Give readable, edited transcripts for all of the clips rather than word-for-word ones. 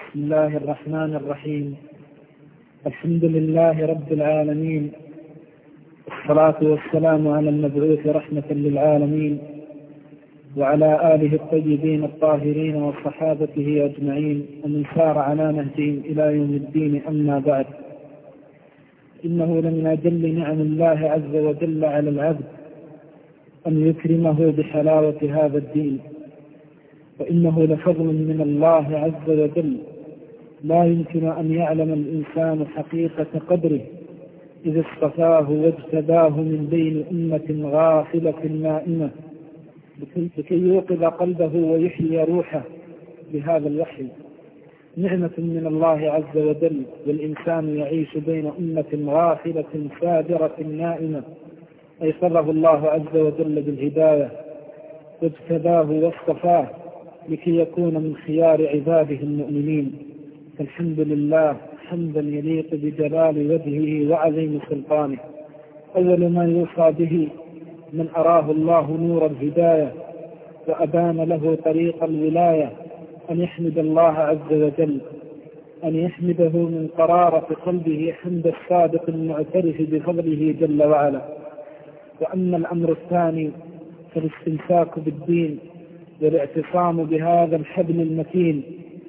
بسم الله الرحمن الرحيم. الحمد لله رب العالمين، والصلاة والسلام على المبعوث رحمة للعالمين، وعلى آله الطيبين الطاهرين وصحابته أجمعين ومن سار على نهجهم إلى يوم الدين. أما بعد، إنه لمن أجل نعم الله عز وجل على العبد أن يكرمه بحلاوة هذا الدين، وإنه لفضل من الله عز وجل لا يمكن أن يعلم الإنسان حقيقة قدره إذا اصطفاه واجتباه من بين أمة غافلة نائمة لكي يوقظ قلبه ويحيي روحه بهذا الوحي. نعمة من الله عز وجل، والإنسان يعيش بين أمة غافلة سادرة نائمة أيقظه الله عز وجل بالهداية واجتباه واصطفاه لكي يكون من خيار عباده المؤمنين. فالحمد لله حمدا يليق بجلال وجهه وعظيم سلطانه. أول ما يوصى به من أراه الله نور الهداية وأبان له طريق الولاية أن يحمد الله عز وجل، أن يحمده من قرارة قلبه حمد الصادق المعترف بفضله جل وعلا. وأما الأمر الثاني فالاستمساك بالدين والاعتصام بهذا الحبل المتين.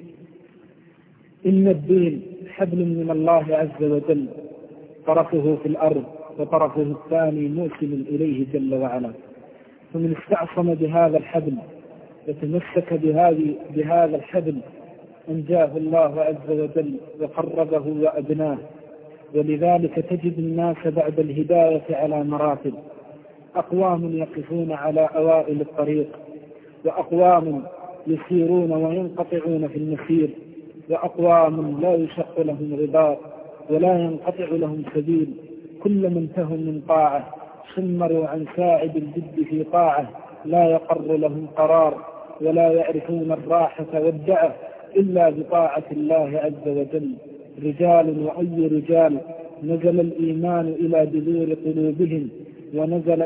إن الدين حبل من الله عز وجل، طرفه في الأرض وطرفه الثاني موصل إليه جل وعلا. فمن استعصم بهذا الحبل وتمسك بهذا الحبل أنجاه الله عز وجل وقربه وأدناه. ولذلك تجد الناس بعد الهداية على مراتب: أقوام يقفون على أوائل الطريق، وأقوام يسيرون وينقطعون في المسير، وأقوام لا يشق لهم غبار ولا ينقطع لهم سبيل. كلما انتهوا من طاعة شمروا عن ساعد الجد في طاعة، لا يقر لهم قرار ولا يعرفون الراحة والدعة إلا بطاعة الله عز وجل. رجال وأي رجال نزل الإيمان إلى جذور قلوبهم، ونزل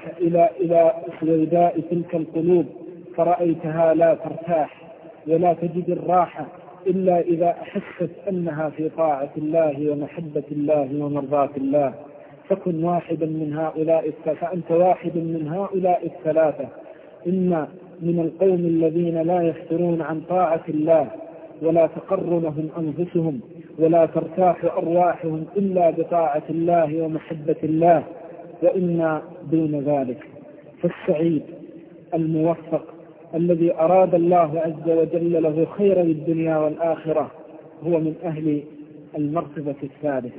إلى سويداء تلك القلوب، فرأيتها لا ترتاح ولا تجد الراحة إلا إذا أحست أنها في طاعة الله ومحبة الله ومرضاة الله. فكن واحدا من هؤلاء، فأنت واحد من هؤلاء الثلاثة. إن من القوم الذين لا يفترون عن طاعة الله ولا تقر لهم أنفسهم ولا ترتاح أرواحهم إلا بطاعة الله ومحبة الله، وإنا دون ذلك. فالسعيد الموفق الذي أراد الله عز وجل له خير الدنيا والآخرة هو من أهل المرتبة الثالثة.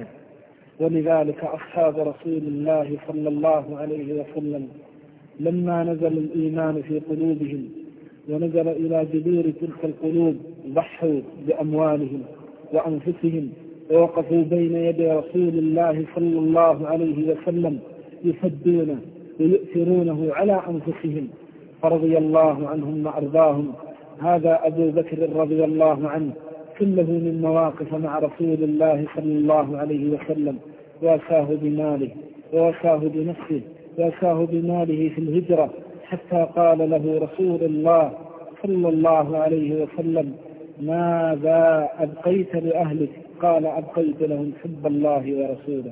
ولذلك أصحاب رسول الله صلى الله عليه وسلم لما نزل الإيمان في قلوبهم ونزل إلى جذور تلك القلوب ضحوا بأموالهم وأنفسهم ووقفوا بين يدي رسول الله صلى الله عليه وسلم يفدونه ويؤثرونه على أنفسهم، فرضي الله عنهم وأرضاهم. هذا أبو بكر رضي الله عنه كله من مواقف مع رسول الله صلى الله عليه وسلم، واساه بماله وواساه بنفسه واساه بماله في الهجرة، حتى قال له رسول الله صلى الله عليه وسلم: ماذا أبقيت لأهلك؟ قال: أبقيت لهم حب الله ورسوله.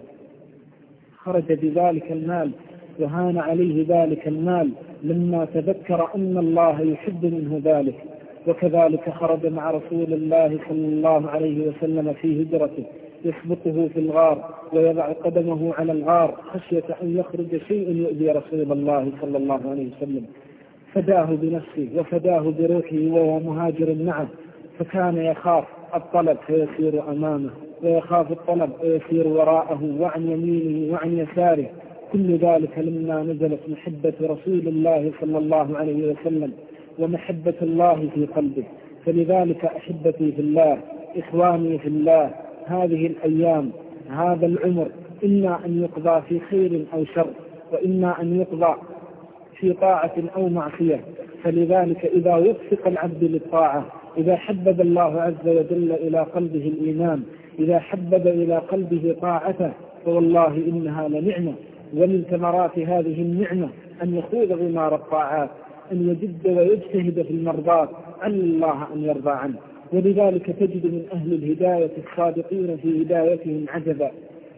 خرج بذلك المال وهان عليه ذلك المال لما تذكر أن الله يحب منه ذلك. وكذلك خرج مع رسول الله صلى الله عليه وسلم في هجرته يسبقه في الغار ويضع قدمه على الغار خشية أن يخرج شيء يؤذي رسول الله صلى الله عليه وسلم، فداه بنفسه وفداه بروحه وهو مهاجر معه، فكان يخاف الطلب فيسير أمامه ويخاف الطلب ويسير وراءه وعن يمينه وعن يساره. كل ذلك لما نزلت محبة رسول الله صلى الله عليه وسلم ومحبة الله في قلبه. فلذلك أحبتي في الله، إخواني في الله، هذه الأيام، هذا العمر، إما أن يقضى في خير أو شر، وإما أن يقضى في طاعة أو معصية. فلذلك إذا وفق العبد للطاعة، إذا حبب الله عز وجل إلى قلبه الإيمان، إذا حبب إلى قلبه طاعته، فوالله إنها لنعمة. ومن ثمرات هذه النعمة أن يخوض غمار الطاعات، أن يجد ويجتهد في المرضات، أن الله أن يرضى عنه. ولذلك تجد من أهل الهداية الصادقين في هدايتهم عجبا،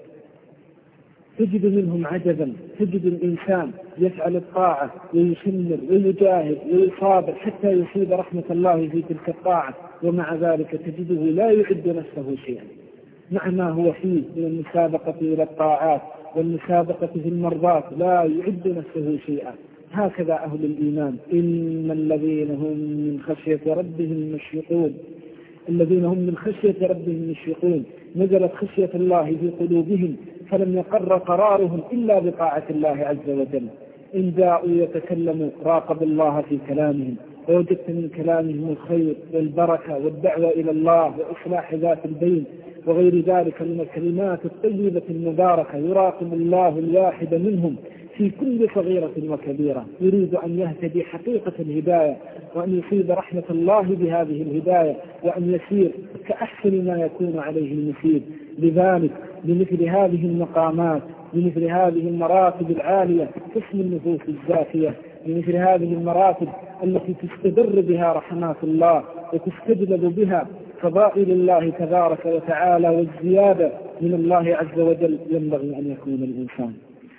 تجد منهم عجبا، تجد الإنسان يفعل الطاعة ويشمر ويجاهد ويصابر حتى يصيب رحمة الله في تلك الطاعة، ومع ذلك تجده لا يعد نفسه شيئا مع ما هو فيه من المسابقة إلى الطاعات والمسابقة في المرضات، لا يعد نفسه شيئا. هكذا أهل الإيمان، إن الذين هم من خشية ربهم مشفقون، الذين هم من خشية ربهم مشفقون، نزلت خشية الله في قلوبهم فلم يقر قرارهم إلا بطاعة الله عز وجل. إن جاءوا يتكلموا راقبوا الله في كلامهم، ووجدت من كلامهم الخير والبركة والدعوة إلى الله وإصلاح ذات البين وغير ذلك من الكلمات الطيبة المباركة، يراقب الله الواحد منهم في كل صغيرة وكبيرة، يريد أن يهتدي حقيقة الهداية وأن يصيب رحمة الله بهذه الهداية وأن يسير كأحسن ما يكون عليه المسير. لذلك بمثل هذه المقامات، بمثل هذه المراتب العالية تسمى النفوس الزاكية، بمثل هذه المراتب التي تستدر بها رحمات الله وتستجلب بها فضائل الله تبارك وتعالى والزيادة من الله عز وجل، ينبغي أن يكون الإنسان.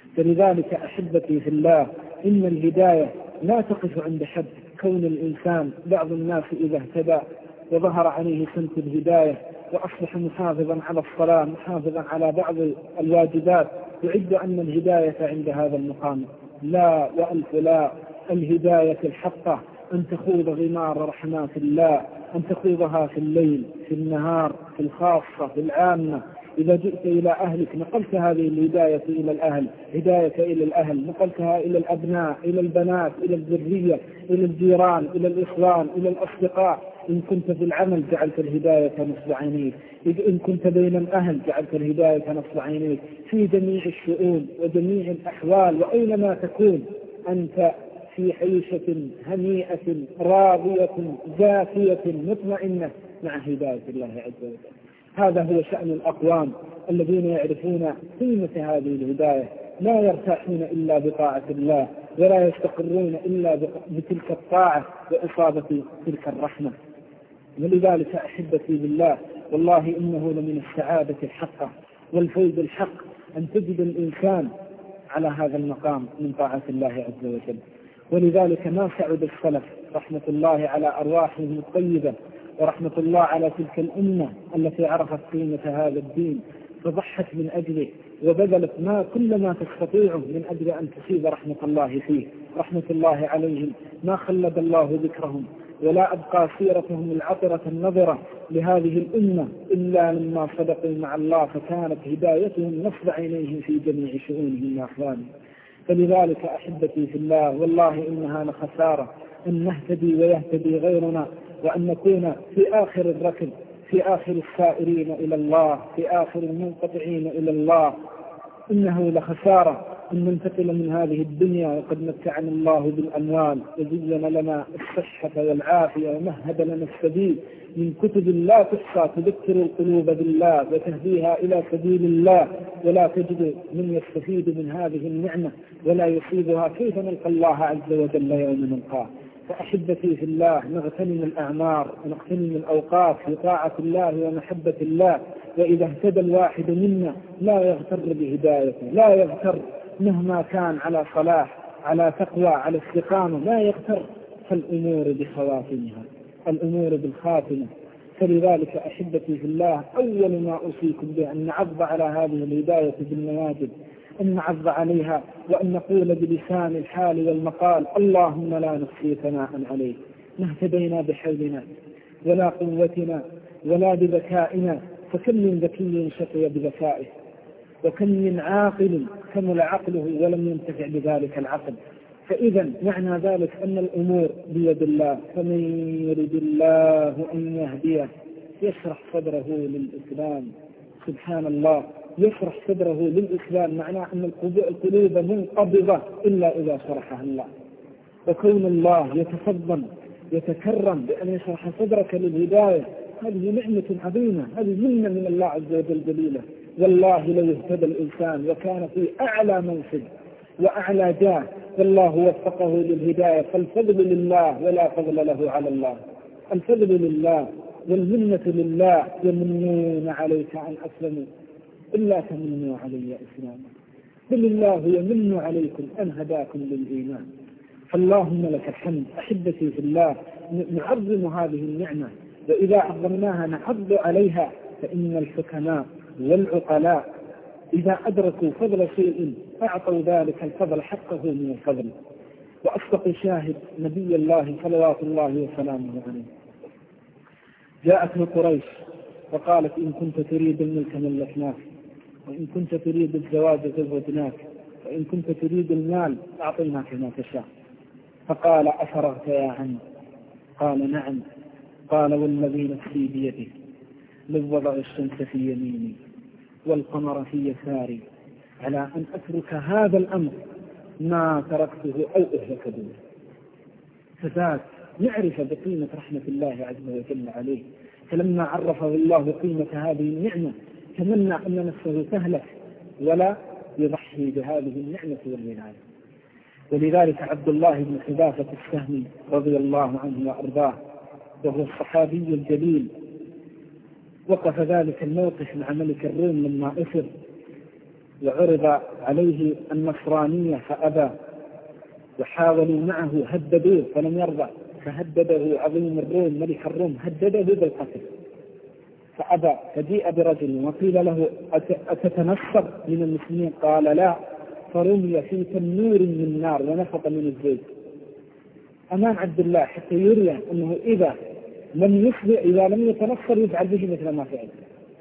فلذلك أحبتي في الله، إن الهداية لا تقف عند حد كون الإنسان بعض الناس إذا اهتدى وظهر عليه سمت الهداية وأصبح محافظا على الصلاة، محافظا على بعض الواجبات، يعد أن الهداية عند هذا المقام. لا وألف لا، الهداية الحقة أن تخوض غمار رحمات الله، أن تخوضها في الليل في النهار في الخاصة في العامة. إذا جئت إلى أهلك نقلت هذه الهداية إلى الأهل، هداية إلى الأهل نقلتها إلى الأبناء إلى البنات إلى الذرية إلى الجيران إلى الإخوان إلى الأصدقاء. إن كنت في العمل جعلت الهداية نصب عينيك، إن كنت بين الأهل جعلت الهداية نصب عينيك، في جميع الشؤون وجميع الأحوال وأينما تكون أنت في عيشة هنيئة راضية زاكية مطمئنة مع هداية الله عز وجل. هذا هو شأن الأقوام الذين يعرفون قيمة هذه الهداية، لا يرتاحون إلا بطاعة الله ولا يستقرون إلا بتلك الطاعة وإصابة تلك الرحمة. ولذلك أحبتي بالله، والله إنه لمن السعادة الحقة والفوز الحق أن تجد الإنسان على هذا المقام من طاعة الله عز وجل. ولذلك ما سعد السلف رحمة الله على أرواحهم الطيبة ورحمة الله على تلك الأمة التي عرفت قيمة هذا الدين فضحت من أجله وبذلت ما كل ما تستطيعه من أجل أن تصيب رحمة الله فيه، رحمة الله عليهم. ما خلد الله ذكرهم ولا أبقى سيرتهم العطرة النظرة لهذه الأمة إلا لما صدقوا مع الله، فكانت هدايتهم نصب عينيهم في جميع شؤونهم وأحوالهم. فلذلك أحبتي في الله، والله إنها لخسارة أن نهتدي ويهتدي غيرنا، وأن نكون في آخر الركب، في آخر السائرين إلى الله، في آخر المنقطعين إلى الله. إنه لخسارة أن ننتقل من هذه الدنيا وقد متعنا الله بالأموال وزين لنا الصحة والعافية ومهد لنا السبيل من كتب لا تحصى تذكر القلوب بالله وتهديها إلى سبيل الله، ولا تجد من يستفيد من هذه النعمة ولا يصيبها. كيف نلقى الله عز وجل يوم نلقاه؟ فأحبتي في الله، نغتنم الأعمار ونغتنم الأوقات في طاعة الله ومحبة الله. وإذا اهتدى الواحد منا لا يغتر بهدايته، لا يغتر مهما كان على صلاح على تقوى على استقامة، لا يغتر. فالأمور بخواتمها، الأمور بالخاتمة. فلذلك أحبتي في الله، أول ما أوصيكم به أن نعض على هذه الهداية بالنواجذ، أن نعض عليها وأن نقول بلسان الحال والمقال: اللهم لا نحصي ثناء عليك. ما اهتدينا بحولنا ولا قوتنا ولا بذكائنا، فكم من ذكي شقي بذكائه، وكم من عاقل كمل عقله ولم ينتفع بذلك العقل. فإذا معنى ذلك أن الأمور بيد الله، فمن يرد الله أن يهديه يشرح صدره للإسلام. سبحان الله، يشرح صدره للإسلام معناه أن القلوب منقبضة إلا إذا شرحها الله. وكون الله يتفضل يتكرم بأن يشرح صدرك للهداية، هذه نعمة عظيمة، هذه منة من الله عز وجل جليلة. والله لو اهتدى الإنسان وكان في أعلى منصب وأعلى جاه والله وفقه للهداية، فالفضل لله ولا فضل له على الله. الفضل لله والمنة لله يمنون عليك أن أسلموا إلا تمنوا علي إسلاما بل الله يمن عليكم أن هداكم للإيمان. فاللهم لك الحمد. أحبتي في الله، نعظم هذه النعمة، وإذا عظمناها نحض عليها، فإن الحكماء والعقلاء إذا أدركوا فضل شيء أعطوا ذلك الفضل حقه من الفضل. وأصدق شاهد نبي الله صلوات الله وسلامه عليه، جاءته قريش وقالت إن كنت تريد الملك ملكناك، وإن كنت تريد الزواج زوجناك، وإن كنت تريد المال أعطيناك ما تشاء. فقال أفرغت يا عم؟ قال نعم. قال والذي نفسي بيده لو وضع الشمس في يميني والقمر في يساري على أن أترك هذا الأمر ما تركته أو أهلك دونه. فذات نعرف بقيمة رحمة الله عز وجل عليه، فلما عرفه الله قيمة هذه النعمة تمنى أن نفسه تهلك ولا يضحي بهذه النعمة والولاية. ولذلك عبد الله بن حذافة السهمي رضي الله عنه وأرضاه، وهو الصحابي الجليل، وقف ذلك الموقف مع ملك الروم لما أسر وعرض عليه النصرانية فأبى، وحاولوا معه هددوه فلم يرضى، فهدده عظيم الروم ملك الروم هدده بالقتل فأبى. فجيء برجل وقيل له أتتنصر من المسلمين؟ قال لا، فرمي في تنور من نار ونفط من الزيت أمام عبد الله حتى يري أنه إذا لم يتنصر يفعل به مثل ما فعل.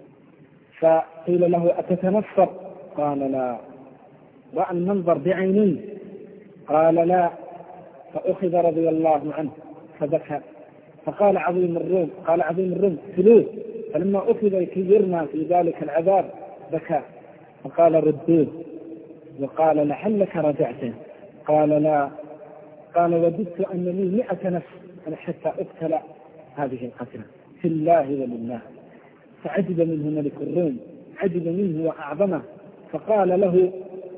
فقيل له أتتنصر؟ قال لا. رأى المنظر بعينيه قال لا. فأخذ رضي الله عنه فبكى. فقال عظيم الروم اقتلوه. فلما أخذ لكي يرمى في ذلك العذاب بكى. فقال ردوه. وقال لعلك رجعته؟ قال لا. قال وددت أن لي 100 نفس حتى أقتل هذه القتلة في الله ولله. فعجب منه ملك الروم، عجب منه وأعظمه، فقال له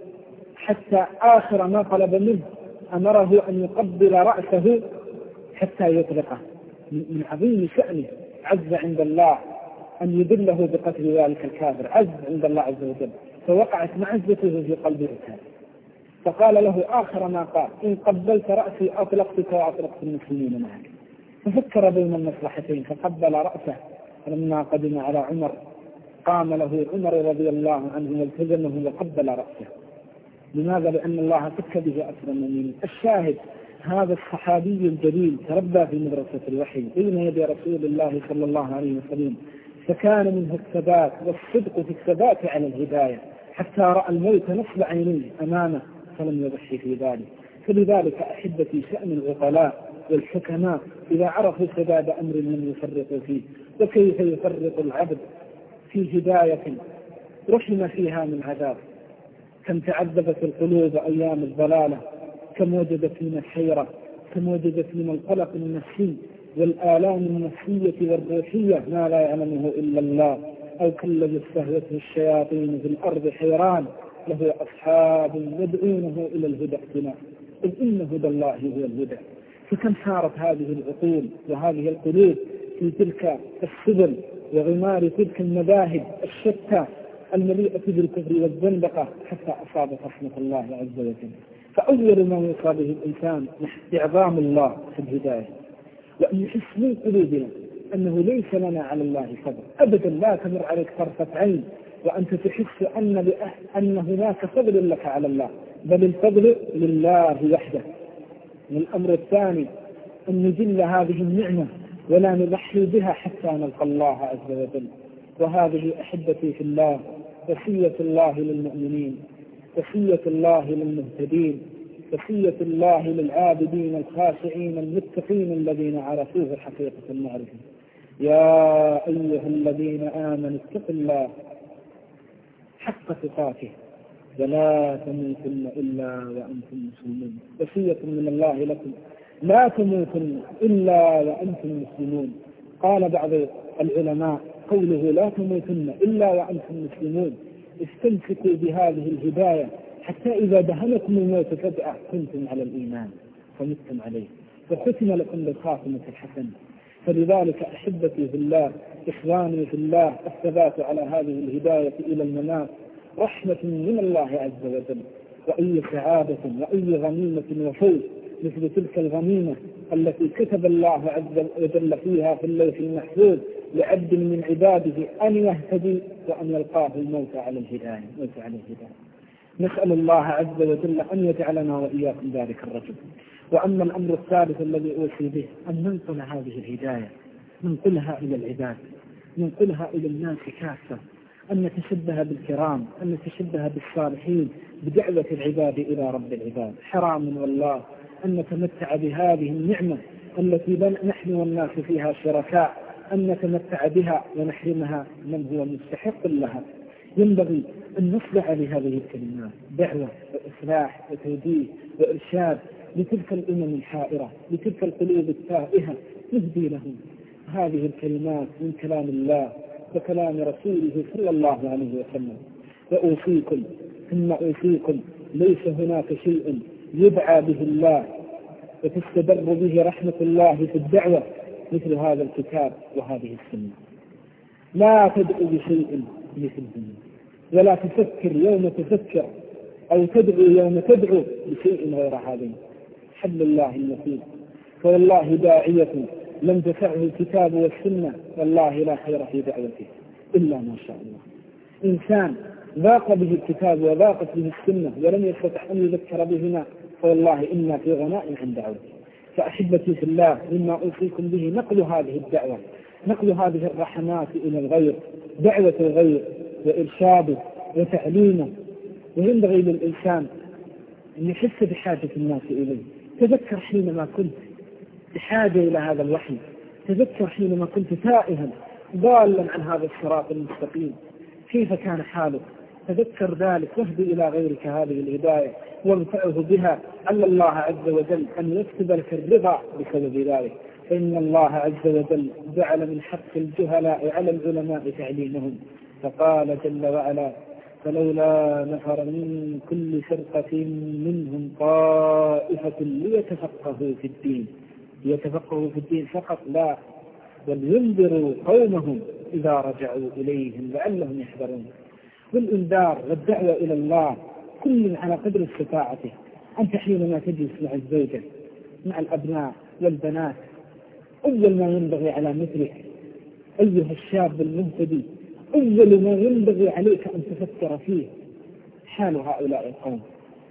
حتى آخر ما طلب منه أمره أن يقبل رأسه حتى يطلقه. من عظيم شأنه عز عند الله أن يدله بقتل ذلك الكافر، عز عند الله عز وجل، فوقعت معزته في قلب الكافر. فقال له آخر ما قال إن قبلت رأسي أطلقتك وأطلقت المسلمين معك. ففكر بين المصلحتين فقبل رأسه. فلما قدم على عمر قام له عمر رضي الله عنه والتزمه وقبل رأسه. لماذا؟ لأن الله فك به أسر المؤمنين. الشاهد هذا الصحابي الجليل تربى في مدرسة الوحي بين يدي رسول الله صلى الله عليه وسلم، فكان منه الثبات والصدق في الثبات على الهداية حتى رأى الموت نصب عينيه أمامه فلم يضحي في ذلك. فلذلك أحبتي شأن العقلاء والحكماء إذا عرفوا سداد أمر لم يفرطوا فيه، وكيف يفرط العبد في هداية رحم فيها من عذاب. كم تعذبت القلوب أيام الضلالة، كم وجدت من الحيرة، كم وجدت من القلق النفسي والآلام النفسية والروحية ما لا يعلمه إلا الله. أو كالذي استهوته الشياطين في الأرض حيران له أصحاب يدعونه إلى الهدى ائتنا إذ إن هدى الله هو الهدى. فكم صارت هذه العقول وهذه القلوب في تلك السبل وغمار تلك المذاهب الشتى المليئة بالكفر والزندقة حتى أصابت رحمة الله عز وجل. فأول ما يصاب به الإنسان استعظام الله في الهداية، وأن يحس من قلوبنا أنه ليس لنا على الله فضل أبدا. لا تمر عليك طرفة عين وأنت تحس أن هناك فضل لك على الله، بل الفضل لله وحده. والأمر الثاني أن نجل هذه النعمة ولا نضحي بها حتى نلقى الله عز وجل. وهذه أحبتي في الله وصية الله للمؤمنين، وصية الله للمهتدين، وصية الله للعابدين الخاشعين المتقين الذين عرفوه حقيقة المعرفة. يا أيها الذين آمنوا اتقوا الله حق تقاته ولا تموتن إلا وأنتم مسلمون. وصية من الله لكم لا تموتن إلا وأنتم مسلمون. قال بعض العلماء قوله لا تموتن إلا وأنتم مسلمون استمسكوا بهذه الهداية حتى إذا دهنكم الموت فجأة كنتم على الإيمان فمتم عليه، وختم لكم بالخاتمة الحسنة. فلذلك أحبتي في الله، إخواني في الله، الثبات على هذه الهداية إلى الممات رحمة من الله عز وجل، وأي سعادة وأي غنيمة وفوز مثل تلك الغنيمة التي كتب الله عز وجل فيها في اللوح المحفوظ لعبد من عباده أن يهتدي وأن يلقاه الموت على الهداية. نسأل الله عز وجل أن يجعلنا وإياكم ذلك الرجل. وأما الأمر الثالث الذي أوصي به أن ننقل هذه الهداية، ننقلها إلى العباد، ننقلها إلى الناس كافة، أن نتشبه بالكرام، أن نتشبه بالصالحين بدعوة العباد إلى رب العباد. حرام والله أن نتمتع بهذه النعمة التي نحن والناس فيها شركاء، أن نتمتع بها ونحرمها من هو مستحق لها. ينبغي أن نصلح لهذه الكلمات دعوة وإصلاح وتوجيه وإرشاد لتلك الأمم الحائرة، لتلك القلوب التائهة، نهدي لهم هذه الكلمات من كلام الله وكلام رسوله صلى الله عليه وسلم. وأوصيكم ثم أوصيكم، ليس هناك شيء يدعى به الله وتستبر به رحمة الله في الدعوة مثل هذا الكتاب وهذه السنة. لا تدعو بشيء مثلهم، ولا تفكر يوم تفكر أو تدعو يوم تدعو بشيء غير هذا. حبل الله المتين، فوالله داعية لم تفعه الكتاب والسنة والله لا خير في دعوته إلا ما شاء الله. إنسان ذاق به الكتاب وذاقت به السنة ولم يستطع أن يذكر بهما فوالله إنا في غناء عن دعوته. فأحبتي في الله، مما أوصيكم به نقل هذه الدعوة، نقل هذه الرحمات إلى الغير، دعوة الغير وإرشاده وتعليمه. وينبغي للإنسان أن يحس بحاجة الناس إليه. تذكر حينما كنت بحاجة إلى هذا الوحي، تذكر حينما كنت تائها ضالا عن هذا الصراط المستقيم، كيف كان حالك؟ تذكر ذلك واهدي إلى غيرك هذه الهداية وانفعه بها، أن الله عز وجل أن يكتب لك الرضا بسبب ذلك. فإن الله عز وجل جعل من حق الجهلاء على العلماء تعليمهم، فقال جل وعلا: فلولا نفر من كل فرقة منهم طائفة ليتفقهوا في الدين. ليتفقهوا في الدين فقط لا، ولينذروا قومهم إذا رجعوا إليهم لعلهم يحذرون. والإنذار والدعوة إلى الله كل على قدر استطاعته. أنت حينما تجلس مع الزوجة مع الأبناء والبنات، أول ما ينبغي على مثلك أيها الشاب المهتدي، أول ما ينبغي عليك أن تفكر فيه حال هؤلاء القوم.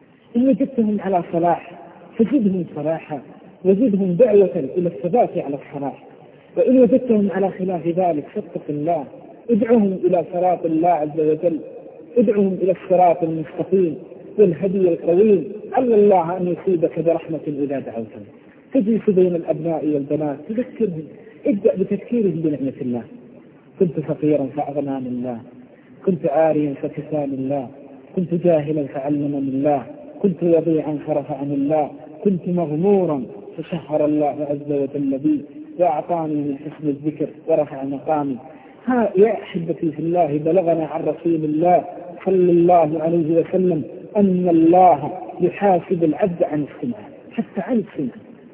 إن وجدتهم على صلاح فزدهم صلاحا وزدهم دعوة إلى الثبات على الصلاح، وإن وجدتهم على خلاف ذلك فاتق الله، ادعوهم إلى صراط الله عز وجل، ادعوهم إلى الصراط المستقيم والهدي القويم. على الله أن يصيبك برحمة إذا دعوتهم. تجلس بين الأبناء والبنات تذكرهم، ابدأ بتذكيرهم بنعمة الله. كنت فقيرا فأغناني الله، كنت عاريا فكساني الله، كنت جاهلا فعلمني الله، كنت وضيعا فرفعني الله، كنت مغمورا فشهر الله عز وجل بي وأعطاني من حسن الذكر ورفع مقامي. ها يا أحبتي في الله، بلغنا عن رسول الله صلى الله عليه وسلم أن الله يحاسب العبد عن السمع، حتى عن السمع.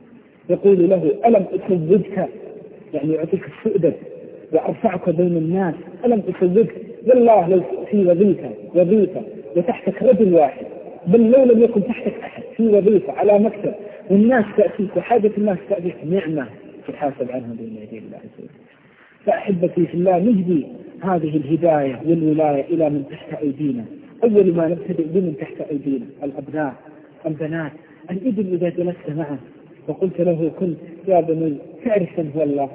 يقول له: ألم أسودك، يعني أعطيك السؤدة وأرفعك بين الناس، ألم أسودك؟ والله لو في وظيفة وتحتك رجل واحد، بل لو لم يكن تحتك أحد، في وظيفة على مكتب والناس تأتيك وحاجة الناس تأتيك، نعمة تحاسب عنها بين يدي الله عز وجل. فأحبتي في الله، نهدي هذه الهداية والولاية إلى من تحت أيدينا. أول ما نبتدئ بمن تحت أيدينا الأبناء البنات. الابن إذا جلست معه وقلت له: كنت يا بني تعرف من هو الله؟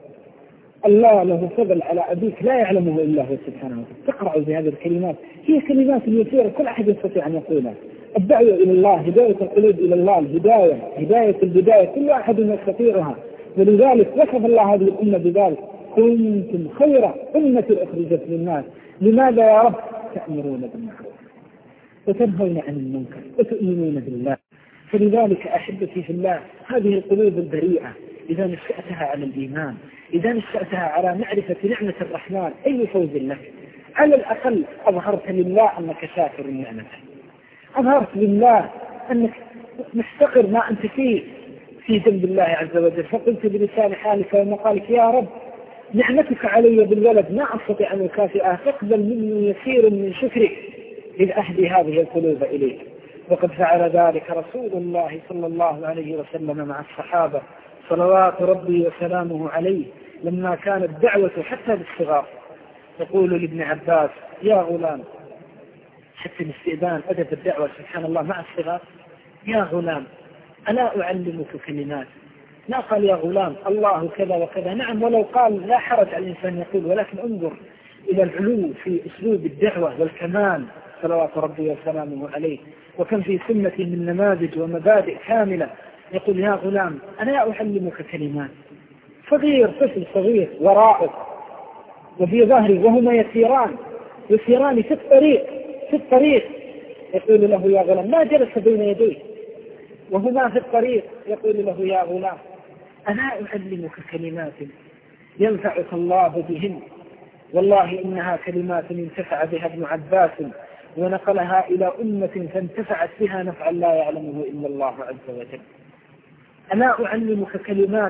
الله له فضل على أبيك لا يعلمه إلا هو سبحانه وتعالى. تقرأ بهذه الكلمات، هي كلمات يسيرة كل أحد يستطيع أن يقولها. الدعوة إلى الله، هداية القلوب إلى الله، الهداية هداية البداية، كل أحد يستطيعها. ولذلك وصف الله هذه الأمة بذلك: كنتم خير أمة أخرجت للناس. لماذا يا رب؟ تأمرون بالمعروف وتنهون عن المنكر وتؤمنون بالله. فلذلك أحبتي في الله، هذه القلوب البريئة إذا نشأتها على الإيمان، إذا نشأتها على معرفة نعمة الرحمن، أي فوز لك. على الأقل أظهرت لله أنك شاكر نعمته، أظهرت لله أنك محتقر ما أنت فيه، في جنب الله عز وجل، فقلت بلسان حالك ومقالك: يا رب، نعمتك علي بالولد ما أستطيع أن أكافئه، فاقبل مني يسير من شكرك إذ أهدي هذه القلوب إليك. وقد فعل ذلك رسول الله صلى الله عليه وسلم مع الصحابة صلوات ربي وسلامه عليه لما كانت دعوة حتى بالصغار. يقول لابن عباس: يا غلام، حتى الاستئذان أدب الدعوة سبحان الله مع الصغار: يا غلام، ألا أعلمك كلمات؟ لا قال يا غلام الله كذا وكذا، نعم، ولو قال لا حرج على الإنسان يقول، ولكن انظر إلى العلو في أسلوب الدعوة والكمال صلوات ربي وسلامه عليه. وكم في سنة من نماذج ومبادئ كاملة يقول: يا غلام، أنا أعلمك كلمات. صغير، طفل صغير وراءك وفي ظهره وهما يسيران في الطريق يقول له: يا غلام. ما جلس بين يديه وهما في الطريق يقول له: يا غلام، أنا أعلمك كلمات ينفعك الله بهن. والله إنها كلمات انتفع بها ابن عباس ونقلها إلى أمة فانتفعت بها نفعا لا يعلمه إلا الله عز وجل. أنا أعلمك كلمات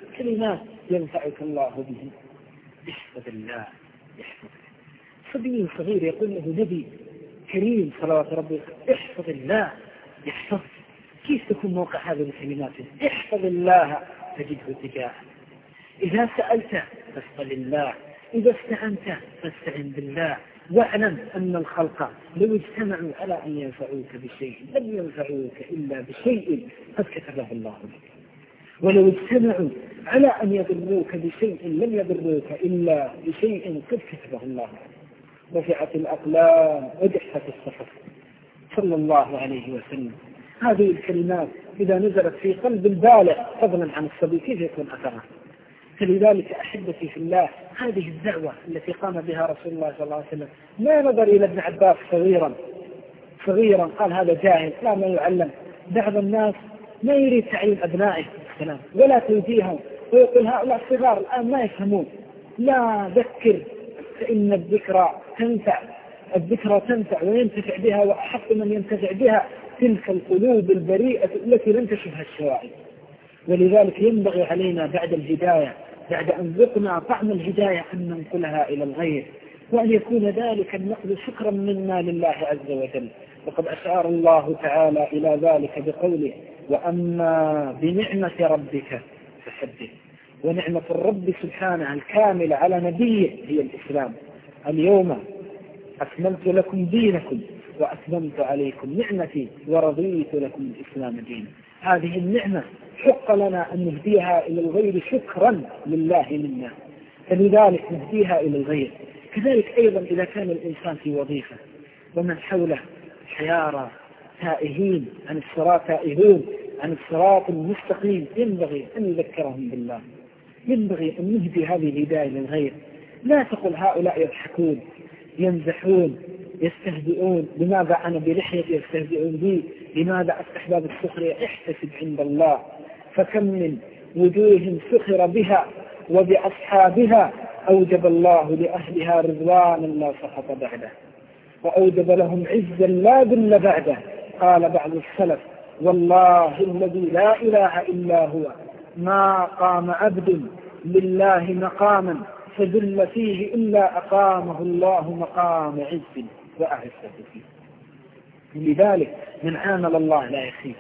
ينفعك الله بهن. احفظ الله يحفظك. صبي صغير يقول له نبي كريم صلوات ربي: احفظ الله يحفظك. كيف تكون موقع هذه الكلمات؟ احفظ الله تجده تجاهك. إذا سألت فاسأل الله، إذا استعنت فاستعن بالله. واعلم أن الخلق لو اجتمعوا على أن ينفعوك بشيء لم ينفعوك إلا بشيء قد كتبه الله لك، ولو اجتمعوا على أن يضروك بشيء لم يضروك إلا بشيء قد كتبه الله لك. رفعت الأقلام وجحت الصحف صلى الله عليه وسلم. هذه الكلمات إذا نزلت في قلب البالغ فضلا عن الصبي كيف يكون أثرها؟ فلذلك أحبتي في الله، هذه الدعوة التي قام بها رسول الله صلى الله عليه وسلم ما نظر إلى ابن عباس صغيرا قال هذا جاهل لا ما يعلم. بعض الناس ما يريد تعليم أبنائه السلام ولا توجيههم، ويقول هؤلاء الصغار الآن ما يفهمون. لا، ذكر فإن الذكرى تنفع وينتفع بها، وأحق من ينتفع بها تلك القلوب البريئة التي لم تشبها الشوائب. ولذلك ينبغي علينا بعد الهداية، بعد أن ذقنا طعم الهداية، أن ننقلها إلى الغير، وأن يكون ذلك النقل شكرا منا لله عز وجل. وقد أشار الله تعالى إلى ذلك بقوله: وأما بنعمة ربك فحدث. ونعمة الرب سبحانه الكاملة على نبيه هي الإسلام. اليوم أكملت لكم دينكم وأتممت عليكم نعمتي ورضيت لكم الإسلام دينا. هذه النعمة حق لنا أن نهديها إلى الغير شكرا لله منا، فلذلك نهديها إلى الغير. كذلك أيضا إذا كان الإنسان في وظيفة ومن حوله حيارى تائهين عن الصراط المستقيم، ينبغي أن يذكرهم بالله، ينبغي أن نهدي هذه الهداية للغير. لا تقل هؤلاء يضحكون يمزحون يستهزئون، لماذا أنا بلحيتي يستهزئون بي، لماذا أفتح باب السخرية؟ احتسب عند الله، فكم من وجوه سخر بها وبأصحابها أوجب الله لأهلها رضوانا لا سخط بعده، وأوجب لهم عزا لا ذل بعده. قال بعض السلف: والله الذي لا إله إلا هو ما قام عبد لله مقاما فذل فيه إلا أقامه الله مقام عز وأعزه فيه. لذلك من عامل الله لا يخيف.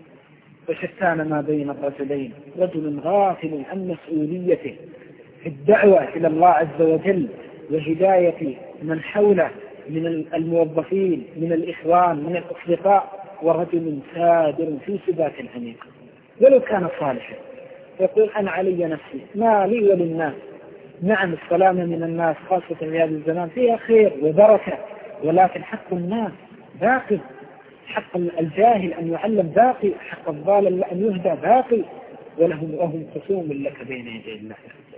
وشتان ما بين الرجلين: رجل غافل عن مسؤوليته في الدعوة إلى الله عز وجل وهداية من حوله من الموظفين من الإخوان من الأصدقاء، ورجل سادر في سباق عميق ولو كان صالحا يقول: أنا علي نفسي ما لي وللناس. نعم، السلامة من الناس خاصة في هذا الزمان فيها خير وبركة، ولكن حق الناس باقي، حق الجاهل أن يعلم باقي، حق الضال أن يهدى باقي، وهم خصوم لك بين يدي الله.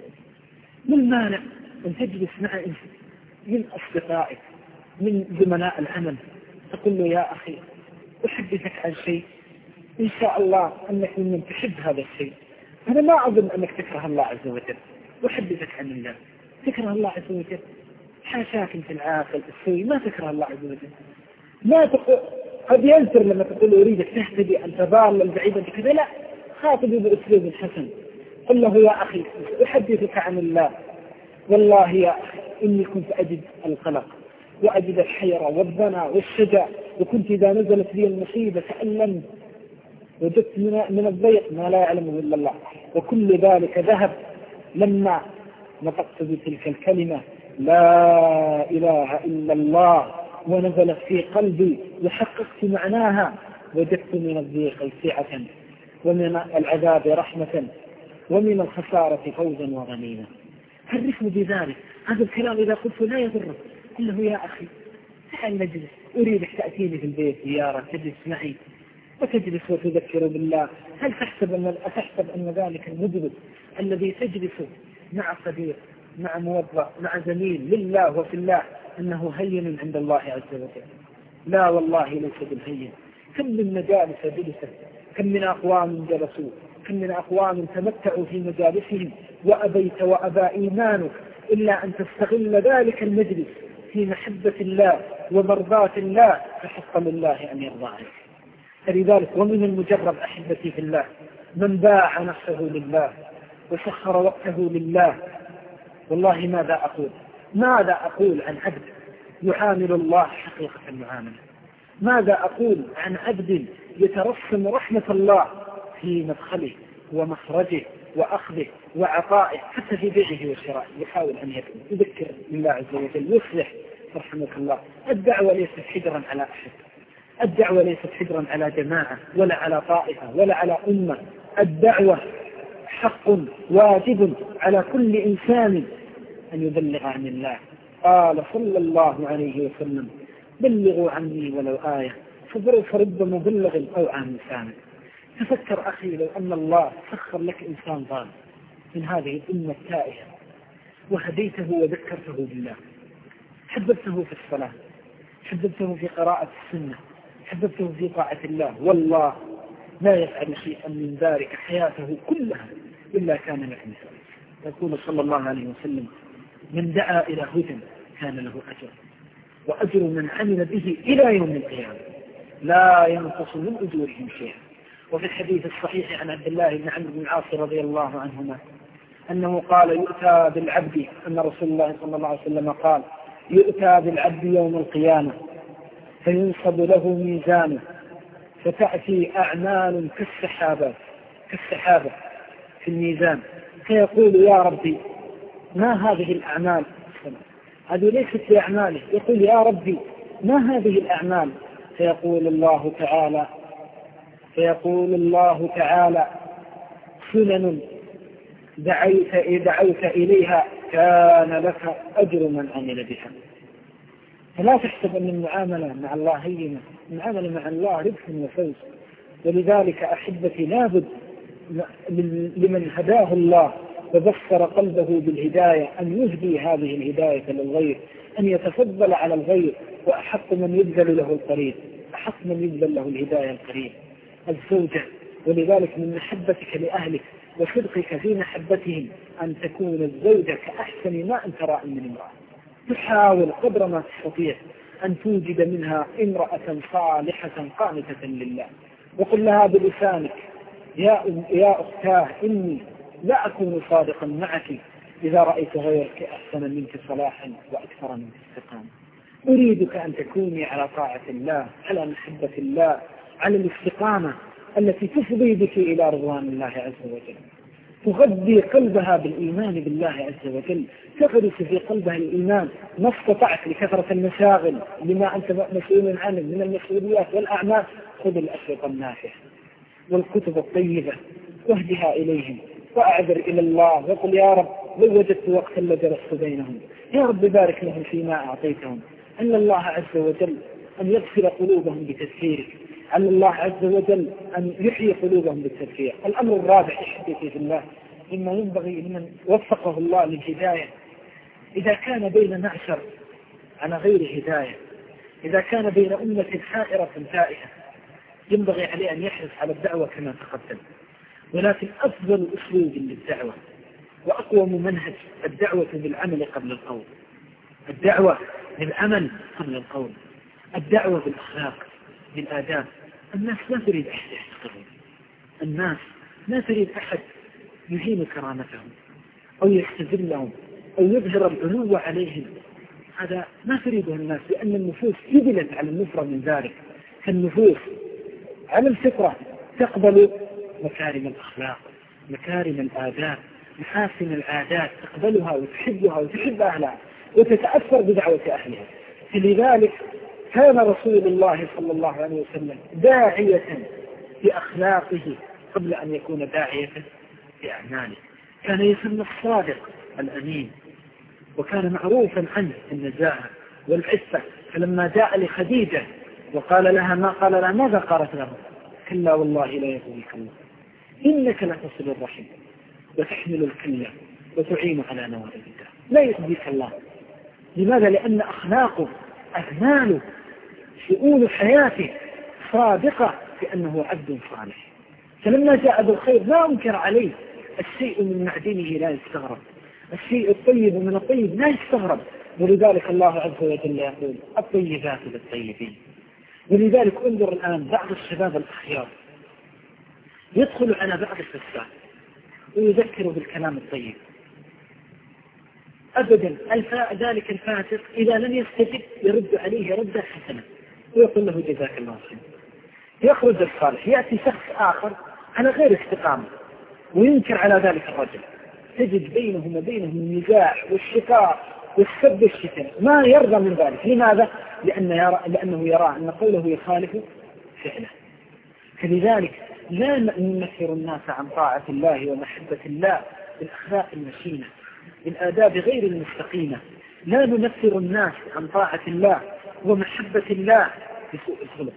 من مانع أن تجلس مع من أصدقائك من زملاء العمل تقول له: يا أخي أحدثك عن شيء إن شاء الله أنك من تحب هذا الشيء، أنا ما أظن أنك تكره الله عز وجل، أحدثك عن الله. تكره الله عز وجل؟ حاشاك أنت العاقل السوي ما تكره الله عز وجل. ما تقول قد ينسر لما تقول أريدك تهتدي أن تضال البعيد بكذا، لا، خاطبه بأسلوب حسن، قل له يا أخي أحدثك عن الله، والله يا أخي إني كنت أجد القلق وأجد الحيرة والضنا والشجع، وكنت إذا نزلت لي المصيبة تألمت، وجدت من الضيق ما لا يعلمه إلا الله، وكل ذلك ذهب لما نطقت بتلك الكلمة لا إله إلا الله، ونزلت في قلبي وحققت معناها، وجدت من الضيق سعة، ومن العذاب رحمة، ومن الخسارة فوزا وغنيمة. عرفني بذلك. هذا الكلام إذا قلت لا يضرك، قل له يا أخي تعال نجلس، أريدك تأتيني في البيت زيارة، تجلس معي وتجلس وتذكر بالله. هل تحسب أن ذلك المجلس الذي تجلس مع صديق، مع موظف، مع زميل لله وفي الله أنه هين عند الله عز وجل؟ لا والله ليس بالهين. كم من مجالس جلست، كم من أقوام جلسوا، كم من أقوام تمتعوا في مجالسهم، وأبيت وأبى إيمانك إلا أن تستغل ذلك المجلس في محبة الله ومرضاة الله، فحق لله أن يرضى عنك. فلذلك ومن المجرب أحبتي في الله من باع نفسه لله وسخر وقته لله. والله ماذا أقول عن عبد يعامل الله حقيقة المعاملة؟ ماذا أقول عن عبد يترسم رحمة الله في مدخله ومخرجه وأخذه وعطائه، حتى في بيعه وشرائه يحاول أن يذكر الله عز وجل يصلح رحمة الله. الدعوة ليست حجرا على أحد، الدعوة ليست حجرا على جماعة ولا على طائفة ولا على أمة. الدعوة حق واجب على كل إنسان أن يبلغ عن الله. قال صلى الله عليه وسلم بلغوا عني ولو آية، فرب مبلغ أو عن لسانه. تفكر أخي لو أن الله سخر لك إنسان ضال من هذه الأمة التائهة وهديته وذكرته بالله، حببته في الصلاة، حببته في قراءة السنة، حببته في طاعة الله، والله لا يفعل شيئا من ذلك حياته كلها إلا كان له مثال. يقول صلى الله عليه وسلم من دعا إلى هدى كان له أجر، وأجر من عمل به إلى يوم القيامة لا ينقص من أجورهم شيئا. وفي الحديث الصحيح عن عبد الله بن عمرو بن العاص رضي الله عنهما أنه قال يؤتى بالعبد، أن رسول الله صلى الله عليه وسلم قال يؤتى بالعبد يوم القيامة فينصب له ميزانه، فتأتي أعمال كالسحابة في الميزان، فيقول يا ربي ما هذه الأعمال؟ هذه ليست بأعماله. يقول يا ربي ما هذه الأعمال؟ فيقول الله تعالى سنن دعوت إليها كان لك أجر من عمل بها. فلا تحسب أن المعاملة مع الله هينة، المعاملة مع الله ربح وفوز. ولذلك أحبتي لابد لمن هداه الله وبصر قلبه بالهداية أن يهدي هذه الهداية للغير، أن يتفضل على الغير، وأحق من يبذل له القريب، أحق من يبذل له الهداية القريب الزوجة. ولذلك من محبتك لأهلك وصدقك في محبتهم أن تكون الزوجة كأحسن ما أنت راء من امرأة، تحاول قدر ما تستطيع أن توجد منها امرأة صالحة قانتة لله، وقل لها بلسانك يا أختاه إني لا أكون صادقا معك إذا رأيت غيرك أحسن منك صلاحا وأكثر منك استقامة. أريدك أن تكوني على طاعة الله، على محبة الله، على الاستقامة التي تفضي بك إلى رضوان الله عز وجل، تغذي قلبها بالإيمان بالله عز وجل، تغرس في قلبها الإيمان. ما استطعت لكثرة المشاغل لما أنت مسؤول عنه من المسؤوليات والأعمال، خذ الأشرطة النافعة والكتب الطيبة واهدها إليهم، وأعذر إلى الله وقل يا رب لو وجدت وقتا لجلست بينهم، يا رب بارك لهم فيما أعطيتهم. أن الله عز وجل أن يغفر قلوبهم بتذكيرك، أن الله عز وجل أن يحيي قلوبهم بالتذكير. الأمر الرابع أحبتي في الله مما ينبغي لمن وفقه الله للهداية، إذا كان بين معشر على غير هداية، إذا كان بين أمة حائرة تائهة، ينبغي عليه أن يحرص على الدعوة كما تقدم. ولكن أفضل أسلوب للدعوة وأقوم منهج الدعوة بالعمل قبل القول، الدعوة بالعمل قبل القول، الدعوة بالأخلاق بالآداب. الناس لا تريد أحد يحتقرون، الناس لا تريد أحد يهين كرامتهم أو يستذلهم أو يظهر العلو عليهم. هذا ما تريده الناس، لأن النفوس جبلت على النفرة من ذلك. فالنفوس على الفطرة تقبل مكارم الأخلاق، مكارم الآداب، محاسن العادات، تقبلها وتحبها وتحب أهلها وتتأثر بدعوة أهلها. فلذلك كان رسول الله صلى الله عليه وسلم داعية بأخلاقه قبل أن يكون داعية بأعماله. كان يسمى الصادق الأمين، وكان معروفا عنه النزاهة والعفة. فلما جاء لخديجة وقال لها ما قال لها ماذا قالت له؟ كلا والله لا يهديك الله إنك لتصل الرحم وتحمل الكلة وتعين على نوائب الله. لا يهديك الله. لماذا؟ لأن أخلاقه أعماله شؤون حياته صادقة في أنه عبد صالح. فلما جاء بالخير ما أنكر عليه. الشيء من معدنه لا يستغرب، الشيء الطيب من الطيب لا يستغرب. ولذلك الله عز وجل يقول الطيبات للطيبين. ولذلك انظر الآن بعض الشباب الأخيار يدخل على بعض الفساد ويذكر بالكلام الطيب. أبدا ذلك الفاسق إذا لم يستجب يرد عليه ردا حسنا ويقول له جزاك الله خيرا. يخرج الصالح، يأتي شخص آخر على غير استقامة وينكر على ذلك الرجل، تجد بينهم وبينهم النزاع والشقاق والسب والشتم، ما يرضى من ذلك. لماذا؟ لأنه يرى أن قوله يخالف فعله. فلذلك لا ننفر الناس عن طاعة الله ومحبة الله بالأخلاق المشينة، بالآداب غير المستقيمة. لا ننفر الناس عن طاعة الله ومحبة الله بسوء الخلق.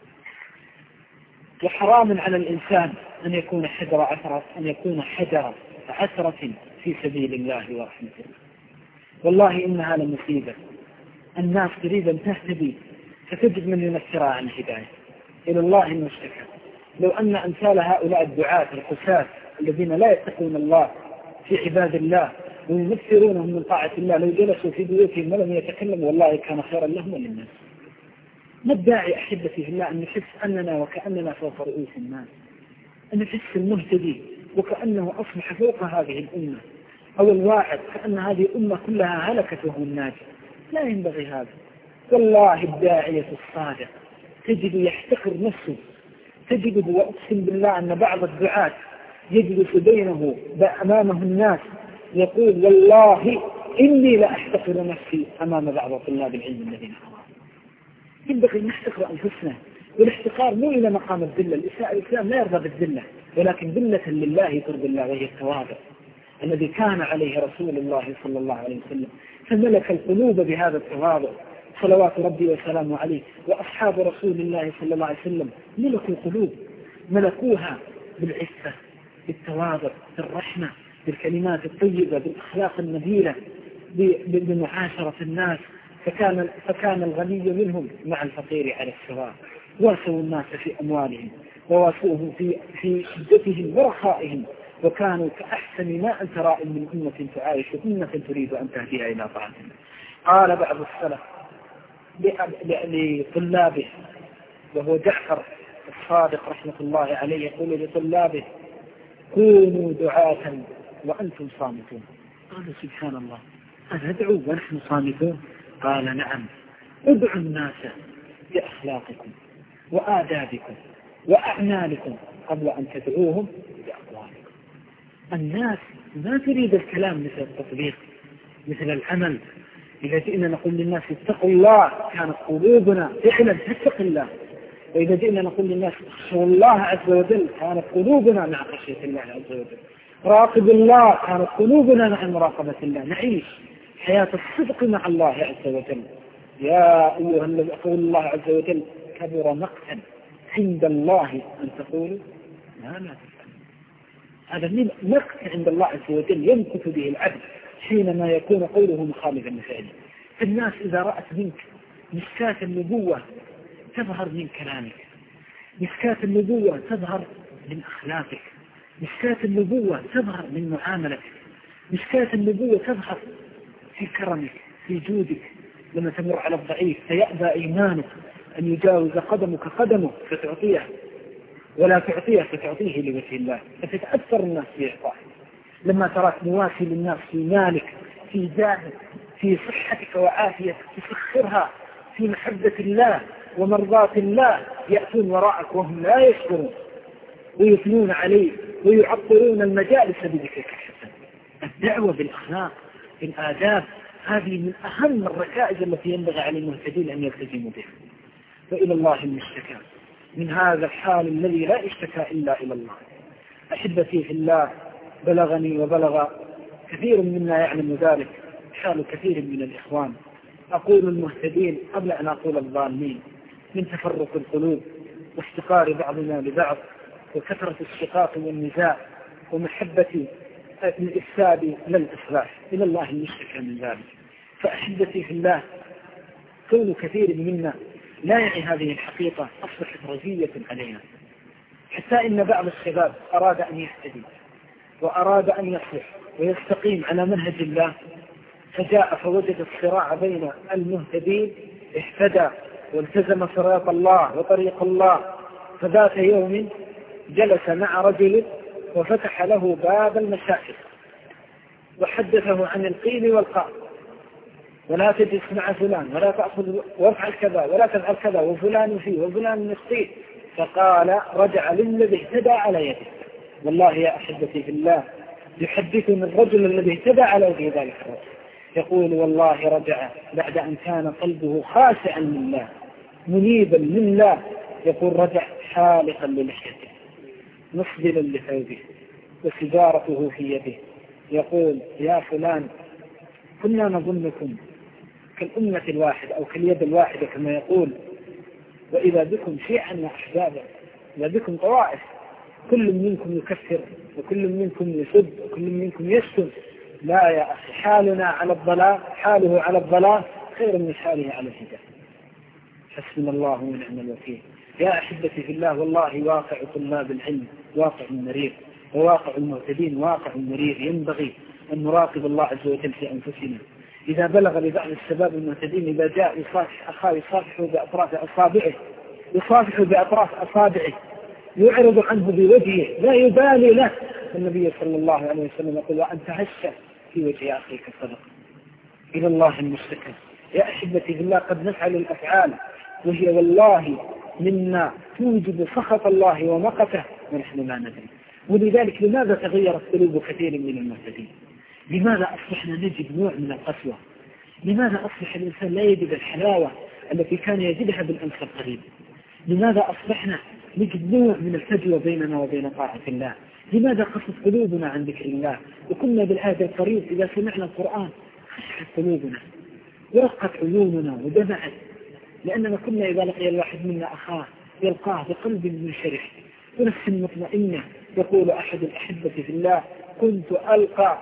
وحرام على الإنسان أن يكون حجر عثرة في سبيل الله ورحمة الله. والله إنها لمصيبة. الناس تريد أن تهتدي فتجد من ينفرها عن الهداية. إلى الله المشتكى. لو أن أمثال هؤلاء الدعاة القساة الذين لا يتقون الله في عباد الله وينفرونهم من طاعة الله لو جلسوا في بيوتهم ولم يتكلموا والله كان خيرا لهم وللناس. ما الداعي أحبتي في الله أن نحس أننا وكأننا فوق رؤوس الناس، أن نحس المهتدي وكأنه أصبح فوق هذه الأمة، أو الواحد كأن هذه الأمة كلها هلكت وهو الناجي. لا ينبغي هذا. والله الداعية الصادق تجد يحتقر نفسه، تجد وأقسم بالله أن بعض الدعاة يجلس بينه أمامه الناس يقول والله إني لأحتقر نفسي أمام بعض طلاب العلم الذين أمامه. ينبغي أن نحتقر أنفسنا، والاحتقار مو إلى مقام الذلة. الإسلام لا يرضى بالذلة، ولكن ذلة لله ترضي الله، وهي التواضع الذي كان عليه رسول الله صلى الله عليه وسلم، فملك القلوب بهذا التواضع صلوات ربي وسلامه عليه. وأصحاب رسول الله صلى الله عليه وسلم ملكوا القلوب، ملكوها بالعفة، بالتواضع، بالرحمة، بالكلمات الطيبة، بالأخلاق النبيلة، بمعاشرة الناس. فكان الغني منهم مع الفقير على السواء، واسوا الناس في أموالهم وواسوهم في شدتهم ورخائهم، وكانوا كأحسن ما أنت رائم من أمة تعايش أمة تريد أن تهديها إلى طاعة الله. قال بعض السلف لطلابه وهو جعفر الصادق رحمة الله عليه يقول لطلابه كونوا دعاة وأنتم صامتون. قالوا سبحان الله أندعو ونحن صامتون؟ قال نعم، ادعوا الناس بأخلاقكم وآدابكم وأعمالكم قبل أن تدعوهم بأقوالكم. الناس ما تريد الكلام مثل التطبيق، مثل العمل. إذا جئنا نقول للناس اتقوا الله كانت قلوبنا فعلا تتقي الله، وإذا جئنا نقول للناس اخشوا الله عز وجل كانت قلوبنا مع خشية الله عز وجل. راقب الله كانت قلوبنا مع مراقبة الله. نعيش حياة الصدق مع الله عز وجل. يا أيها الذين قول الله عز وجل كبر مقتا عند الله أن تقولوا ما لا تفعلون. هذا من مقت عند الله عز وجل يمكث به العبد حينما يكون قوله مخالفا لفعله. الناس إذا رأت منك مشكاة النبوة تظهر من كلامك، مشكاة النبوة تظهر من أخلاقك، مشكاة النبوة تظهر من معاملتك، مشكاة النبوة تظهر في كرمك، في جودك. لما تمر على الضعيف فيأبى إيمانك أن يجاوز قدمك قدمه فتعطيه ولا تعطيه فتعطيه لوجه الله فتتأثر الناس بإعطائه. لما تراك مواسي للناس في مالك، في جاهك، في صحتك وعافيتك، تسخرها في محبة الله ومرضاة الله، يأتون وراءك وهم لا يشكرون ويثنون عليه ويعطرون المجالس بذكرك الحسن. الدعوة بالأخلاق بالآداب هذه من أهم الركائز التي ينبغي على المهتدين أن يلتزموا بها. فإلى الله المشتكى من هذا الحال الذي لا اشتكى إلا إلى الله. أحبتي في الله، بلغني وبلغ كثير منا يعلم ذلك حال كثير من الإخوان، أقول المهتدين قبل أن أقول الضالين، من تفرق القلوب وافتقار بعضنا لبعض وكثرة الشقاق والنزاع ومحبة الإفساد للإصلاح. إلى الله المشتكى من ذلك. فأحبتي في الله، كون كثير منا لا يعي هذه الحقيقة أصبحت رزية علينا، حتى إن بعض الشباب أراد أن يهتدي وأراد أن يصلح ويستقيم على منهج الله، فجاء فوجد الصراع بين المهتدين، اهتدى والتزم صراط الله وطريق الله، فذات يوم جلس مع رجل وفتح له باب المشاكل وحدثه عن القيل والقال، ولا تجلس مع فلان ولا تأخذ وافعل كذا ولا تفعل كذا وفلان فيه وفلان يخطئ، فقال رجع للذي اهتدى على يده. والله يا أحبتي في الله، يحدثني الرجل الذي اهتدى على وجه ذلك الرجل يقول والله رجع بعد أن كان قلبه خاشعا لله منيبا لله، يقول رجع حالقا للحيته مسدلا لثوبه وسجارته في يده، يقول يا فلان كنا نظنكم كالأمة الواحدة أو كاليد الواحدة كما يقول، وإذا بكم شيعا وأحزابا، إذا بكم طوائف، كل منكم يكفر وكل منكم يسب وكل منكم يشتم. لا يا أخي، حالنا على الضلال، حاله على الضلال خير من حاله على الهدى. حسبنا الله ونعم الوكيل. يا أحبتي في الله، والله واقع طلاب العلم واقع مرير، وواقع المعتدين واقع مرير. ينبغي أن نراقب الله عز وجل في أنفسنا. إذا بلغ لبعض الشباب المعتدين إذا جاء يصافح أخاه يصافحه بأطراف أصابعه يعرض عنه بوجهه لا يبالي له، النبي صلى الله عليه وسلم يقول وأنت هشة في وجه أخيك الصدق. إلى الله المشتكى. يا أحبتي بالله، قد نفعل الأفعال وهي والله منا توجب سخط الله ومقته ونحن لا ندري. ولذلك لماذا تغيرت قلوب كثير من المهتدين؟ لماذا أصبحنا نجد نوع من القسوة؟ لماذا أصبح الإنسان لا يجد الحلاوة التي كان يجدها بالأمس القريب؟ لماذا أصبحنا نجد نوع من الفجوة بيننا وبين طاعة الله؟ لماذا قصت قلوبنا عن ذكر الله؟ وكنا بالعهد القريب إذا سمعنا القرآن خشعت قلوبنا ورقت عيوننا ودمعت، لأننا كنا إذا لقي الواحد منا أخاه يلقاه بقلب منشرح ونفس مطمئنة. يقول أحد الأحبة في الله كنت ألقى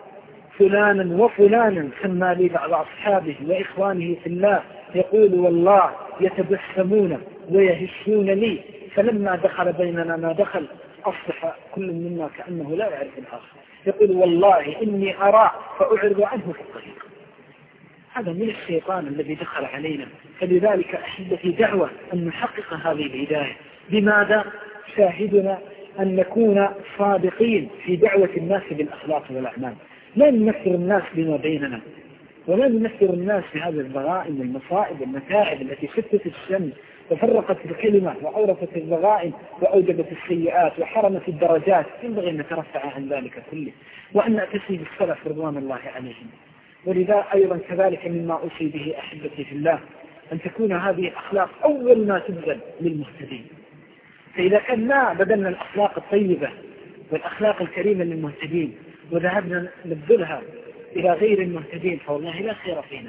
فلانا وفلانا، سمى لي بعض أصحابه وإخوانه في الله، يقول والله يتبسمون ويهشون لي، فلما دخل بيننا ما دخل أصبح كل منا كأنه لا يعرف الآخر. يقول والله إني أرى فأعرض عنه في الطريق. هذا من الشيطان الذي دخل علينا. فلذلك أحبتي دعوة أن نحقق هذه الهداية. بماذا؟ شاهدنا أن نكون صادقين في دعوة الناس بالأخلاق والأعمال، لا نمثل الناس بما بيننا، ولا نمثل الناس بهذه الضغائن والمصائب والمتاعب التي شتت الشمس وفرقت الكلمة وأورثت الضغائن وأوجبت السيئات وحرمت الدرجات. ينبغي أن نترفع عن ذلك كله وأن نأتسي بالسلف رضوان الله عليهم. ولذا أيضا كذلك مما أوصي به أحبتي في الله أن تكون هذه الأخلاق أول ما تبذل للمهتدين. فإذا كان ما بدلنا الأخلاق الطيبة والأخلاق الكريمة للمهتدين وذهبنا نبذلها إلى غير المهتدين فوالله لا خير فينا.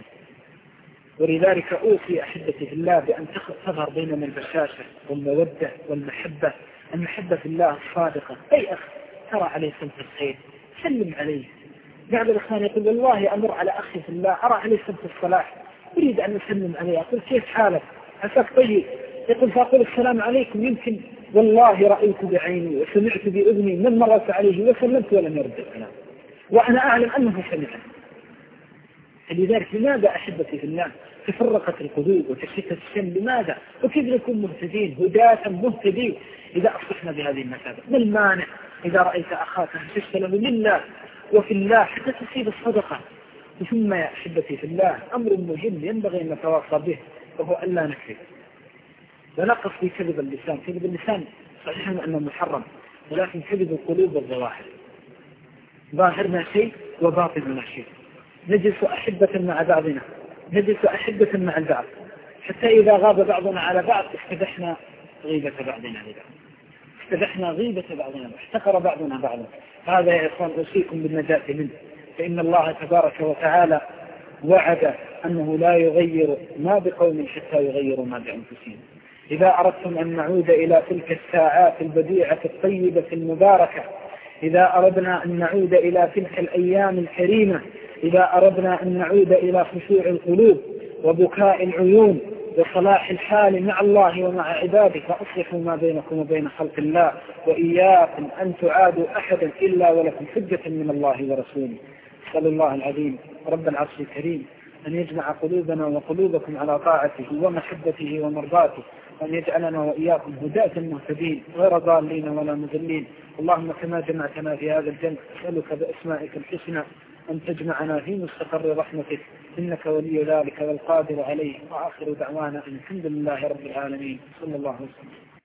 ولذلك أوصي أحبتي في الله بأن تظهر بيننا البشاشة والمودة والمحبة، المحبة في الله الصادقة. أي أخ ترى عليه سمت الخير سلم عليه. بعض الإخوان يقول والله أمر على أخي في الله أرى عليه سمت الصلاح أريد أن أسلم عليه، أقول كيف حالك عساك طيب، يقول فأقول السلام عليكم، يمكن والله رأيت بعيني وسمعت بأذني من مرت عليه وسلمت ولم يرد الكلام وأنا أعلم أنه سمعني. فلذلك لماذا أحبتي في الله تفرقت القلوب وتشتت الشمل؟ لماذا؟ وكيف نكون مهتدين هداة مهتدين إذا أصبحنا بهذه المثابة؟ ما المانع إذا رأيت أخاك هششت له لله وفي الله حتى تصيب الصدقة؟ ثم يا أحبتي في الله أمر مهم ينبغي أن نتواصى به، وهو ألا نكذب. ولا قصدي كذب اللسان، كذب اللسان صحيح أنه محرم، ولكن كذب القلوب والظواهر، ظاهرنا شيء وباطننا شيء. نجلس أحبة مع بعضنا، نجلس أحبة مع البعض، حتى إذا غاب بعضنا على بعض استبحنا غيبة بعضنا لبعض، استبحنا غيبة بعضنا، احتقر بعضنا بعضا. هذا يا إخوان أوصيكم بالنجاة منه، فإن الله تبارك وتعالى وعد أنه لا يغير ما بقوم حتى يغيروا ما بأنفسهم. إذا أردتم أن نعود إلى تلك الساعات البديعة الطيبة المباركة، إذا أردنا أن نعود إلى تلك الأيام الكريمة، إذا أردنا أن نعود إلى خشوع القلوب وبكاء العيون وصلاح الحال مع الله ومع عباده، فأصلحوا ما بينكم وبين خلق الله، وإياكم أن تعادوا أحدا إلا ولكم حجة من الله ورسوله. صلى الله العظيم رب العرش الكريم أن يجمع قلوبنا وقلوبكم على طاعته ومحبته ومرضاته، وأن يجعلنا وإياكم هداة مهتدين غير ضالين ولا مضلين. اللهم كما جمعتنا في هذا الجنة أسألك بأسمائك الحسنى أن تجمعنا في مستقر رحمتك، إنك ولي ذلك والقادر عليه. وآخر دعوانا أن الحمد لله رب العالمين. صلى الله عليه وسلم.